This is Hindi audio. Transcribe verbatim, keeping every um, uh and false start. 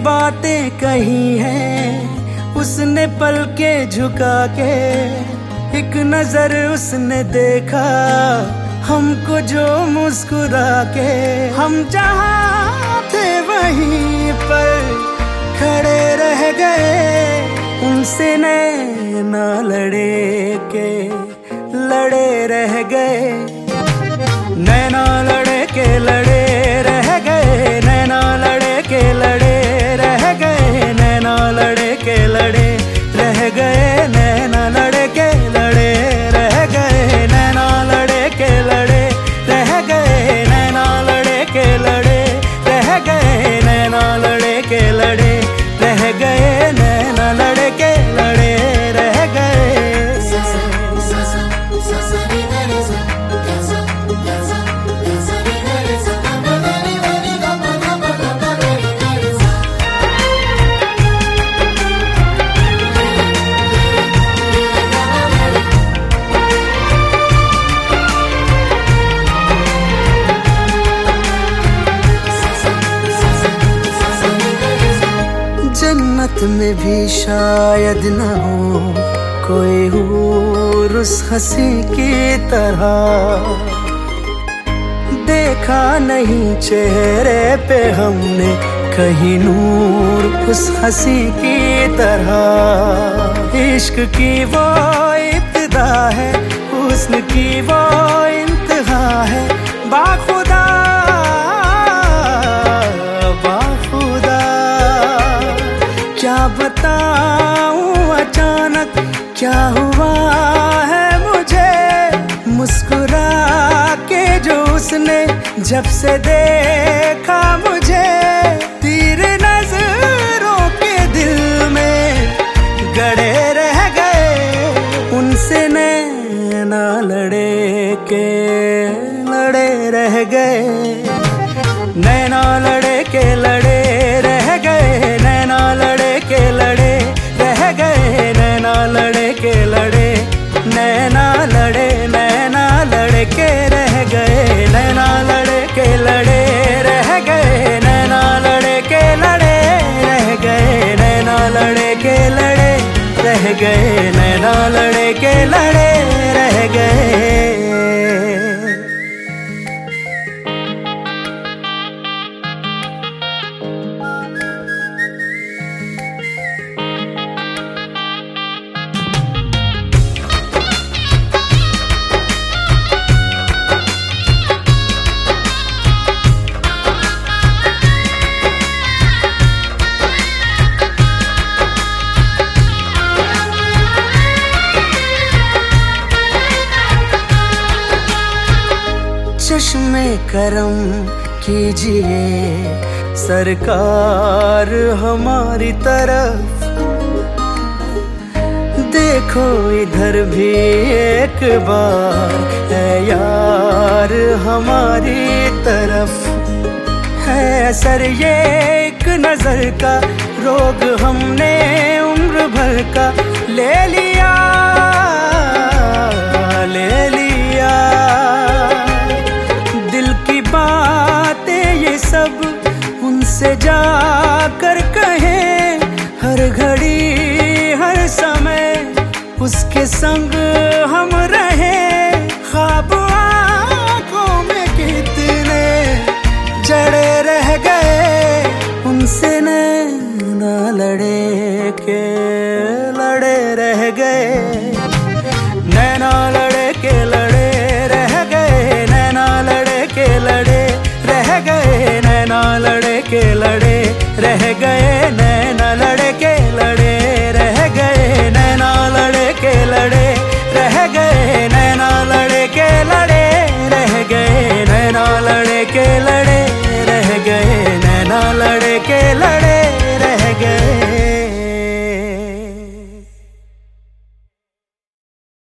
बातें कही हैं उसने पल के झुका के, एक नजर उसने देखा हमको जो मुस्कुरा के। हम जहाँ थे वहीं पर खड़े रह गए, उनसे नैना लड़े के लड़े रह गए। नैना लड़े के लड़े रह गए, नैना लड़े के लड़े रह गए, नैना लड़े के लड़े रह गए, नैना लड़े के लड़े रह गए, नैना लड़े के लड़े रह गए, नैना लड़े के लड़े रह गए, नैना लड़े के लड़े रह गए, नैना लड़े के लड़े रह गए। जन्नत में भी शायद न हो कोई हूर उस हंसी की तरह, देखा नहीं चेहरे पे हमने कहीं नूर उस हंसी की तरह। इश्क की वो इब्तिदा है, हुस्न की वो इंतहा है, बाखुदा बाखुदा क्या बताऊं अचानक क्या हुआ है मुझे। मुस्कुरा के जो उसने जब से देखा मुझे, तीर नजरों के दिल में गड़े रह गए, उनसे नैना लड़े के लड़े रह गए। नैना लड़े के लड़े रह गए, नैना लड़े के लड़े रह गए, नैना लड़े के लड़े, नैना लड़े नैना लड़े के रह गए, नैना लड़े के लड़े रह गए, नैना लड़े के लड़े रह गए, नैना लड़े के लड़े रह गए, नैना लड़े के लड़े रह गए। चश्मे करम कीजिए सरकार हमारी तरफ, देखो इधर भी एक बार है यार हमारी तरफ। है असर ये एक नजर का, रोग हमने उम्र भर का ले लिया ले लिया। दिल की बातें ये सब उनसे जाकर कहें, हर घड़ी हर समय उसके संग हम रहे। ख्वाब आँखों में कितने जड़े रह गए, उनसे नैना लड़े के लड़े रह गए। नैना लड़े के लड़े रह गए, नैना लड़े के लड़े रह गए, नैना लड़े के लड़े रह गए, नैना लड़े के